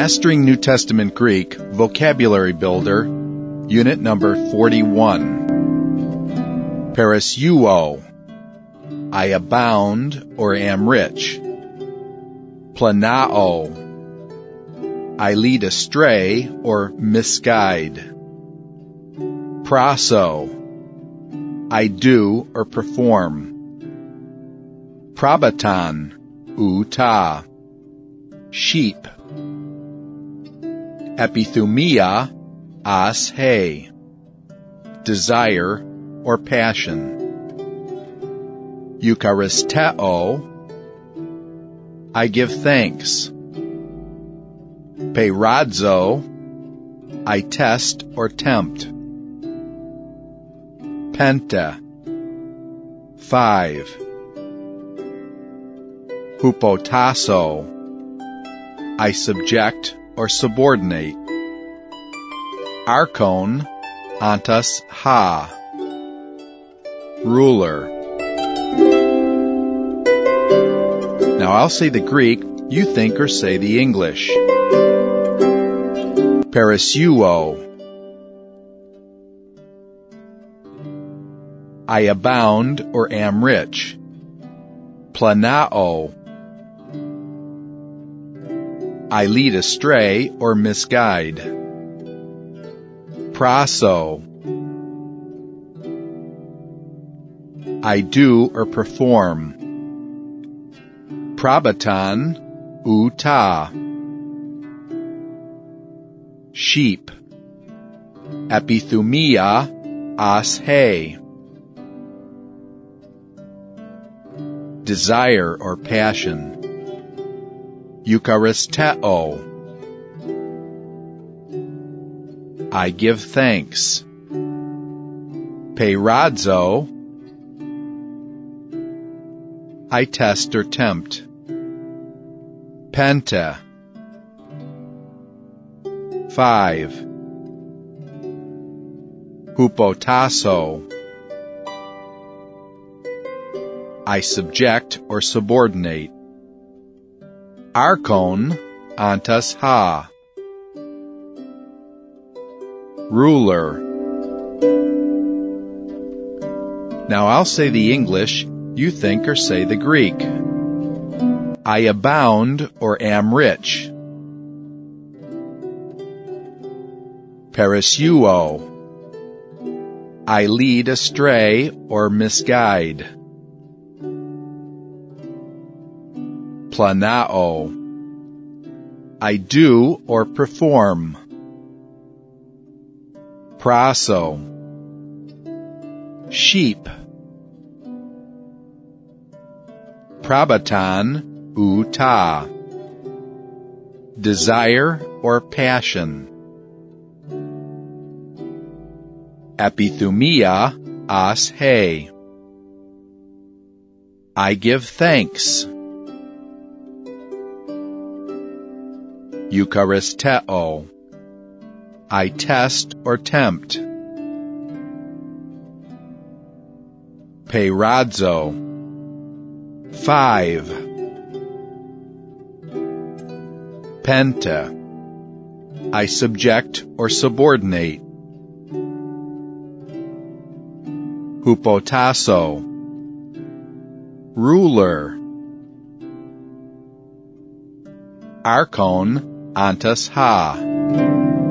Mastering New Testament Greek Vocabulary Builder, Unit number 41. Parasuo, I abound or am rich. Planao, I lead astray or misguide. Praso, I do or perform. Prabatan, uta, sheep. Epithumia, as he, desire or passion. Eucharisteo, I give thanks. Peiradzo, I test or tempt. Penta, 5. Hupotasso, I subject or subordinate. Archon, antas ha, ruler. Now I'll say the Greek, you think or say the English. Parasuo, I abound or am rich. Planao, I lead astray or misguide. Praso, I do or perform. Prabatan, uta, sheep. Epithumia, as he, desire or passion. Eucharisteo, I give thanks. Peiradzo, I test or tempt. Penta, 5. Hupotasso, I subject or subordinate. Archon, antas ha, ruler. Now I'll say the English, you think or say the Greek. I abound or am rich. Parasuo, I lead astray or misguide. Planao, I do or perform. Praso, sheep. Prabatan, uta, desire or passion. Epithumia, as he, I give thanks. Eucharisteo, I test or tempt. Peiradzo, 5. Penta, I subject or subordinate. Hupotasso, ruler. Archon, antas ha.